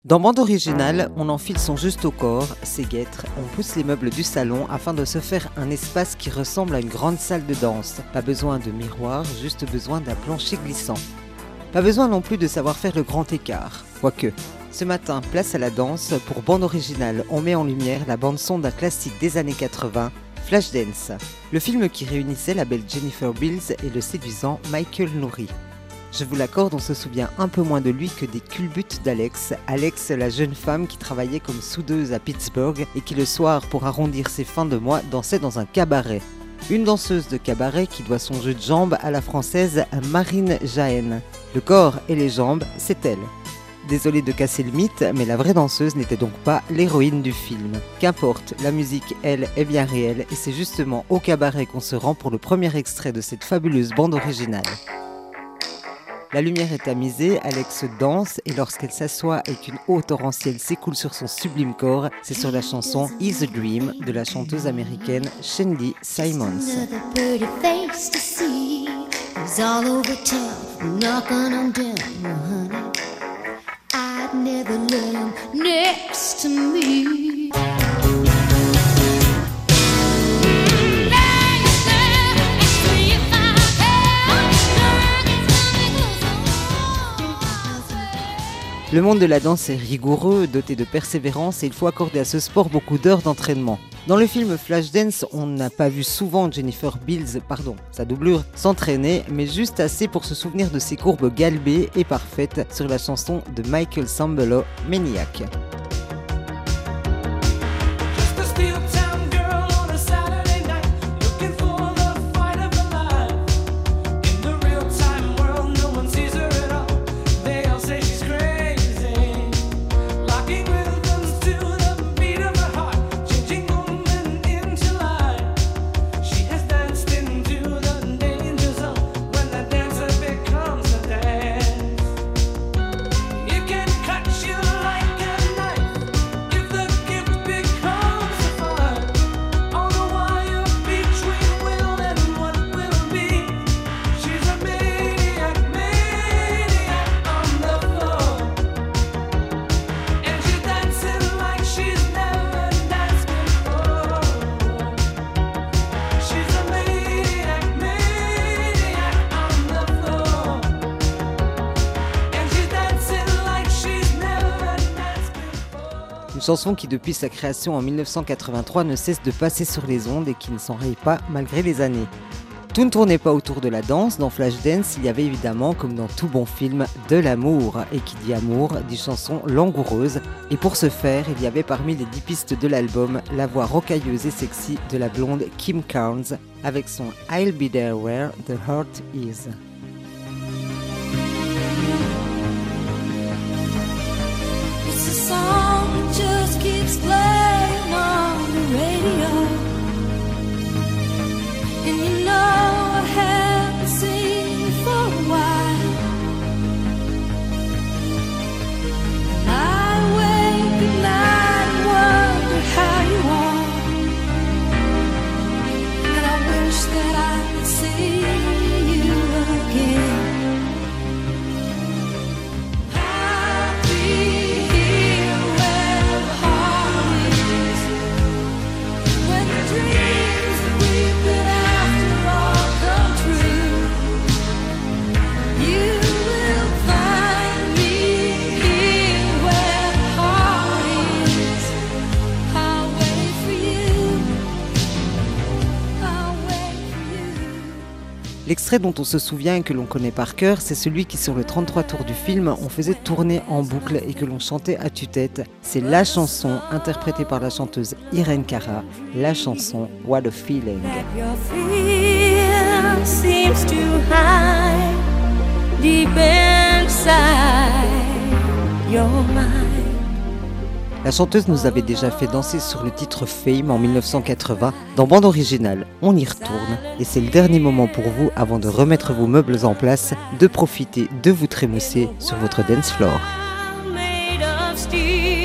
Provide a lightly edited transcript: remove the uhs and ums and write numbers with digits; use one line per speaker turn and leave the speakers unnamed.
Dans bande originale, on enfile son juste au corps, ses guêtres, on pousse les meubles du salon afin de se faire un espace qui ressemble à une grande salle de danse. Pas besoin de miroir, juste besoin d'un plancher glissant. Pas besoin non plus de savoir faire le grand écart, quoique. Ce matin, place à la danse, pour bande originale, on met en lumière la bande-son d'un classique des années 80, Flashdance, le film qui réunissait la belle Jennifer Beals et le séduisant Michael Nouri. Je vous l'accorde, on se souvient un peu moins de lui que des culbutes d'Alex. Alex, la jeune femme qui travaillait comme soudeuse à Pittsburgh et qui le soir, pour arrondir ses fins de mois, dansait dans un cabaret. Une danseuse de cabaret qui doit son jeu de jambes à la française Marine Jahen. Le corps et les jambes, c'est elle. Désolé de casser le mythe, mais la vraie danseuse n'était donc pas l'héroïne du film. Qu'importe, la musique, elle, est bien réelle et c'est justement au cabaret qu'on se rend pour le premier extrait de cette fabuleuse bande originale. La lumière est tamisée, Alex danse et lorsqu'elle s'assoit et qu'une eau torrentielle s'écoule sur son sublime corps, c'est sur la chanson Is a Dream de la chanteuse américaine Shandy Simons. Le monde de la danse est rigoureux, doté de persévérance et il faut accorder à ce sport beaucoup d'heures d'entraînement. Dans le film Flashdance, on n'a pas vu souvent Jennifer Beals, sa doublure, s'entraîner, mais juste assez pour se souvenir de ses courbes galbées et parfaites sur la chanson de Michael Sambello, Maniac. Une chanson qui depuis sa création en 1983 ne cesse de passer sur les ondes et qui ne s'enraye pas malgré les années. Tout ne tournait pas autour de la danse, dans Flashdance il y avait évidemment, comme dans tout bon film, de l'amour. Et qui dit amour, dit chanson langoureuse. Et pour ce faire, il y avait parmi les 10 pistes de l'album, la voix rocailleuse et sexy de la blonde Kim Carnes, avec son I'll Be There Where the Heart Is.
Just keeps playing on the radio, and you know I haven't seen you for a while. I wake at night and wonder how you are, and I wish that I could see you again.
L'extrait dont on se souvient et que l'on connaît par cœur, c'est celui qui sur le 33 tours du film, on faisait tourner en boucle et que l'on chantait à tue-tête. C'est la chanson interprétée par la chanteuse Irene Cara, la chanson What a Feeling. La chanteuse nous avait déjà fait danser sur le titre Fame en 1980. Dans bande originale, on y retourne et c'est le dernier moment pour vous, avant de remettre vos meubles en place, de profiter de vous trémousser sur votre dance floor.